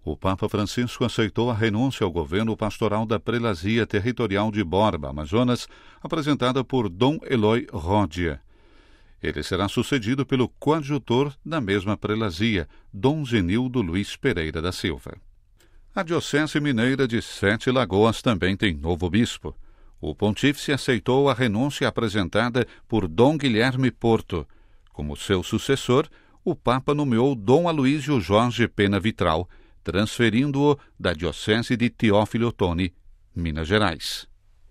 O Papa Francisco aceitou a renúncia ao governo pastoral da Prelazia Territorial de Borba, Amazonas, apresentada por Dom Eloy Rodia. Ele será sucedido pelo coadjutor da mesma prelazia, Dom Zenildo Luiz Pereira da Silva. A Diocese Mineira de Sete Lagoas também tem novo bispo. O pontífice aceitou a renúncia apresentada por Dom Guilherme Porto. Como seu sucessor, o Papa nomeou Dom Aloísio Jorge Pena Vitral, transferindo-o da Diocese de Teófilo Otoni, Minas Gerais.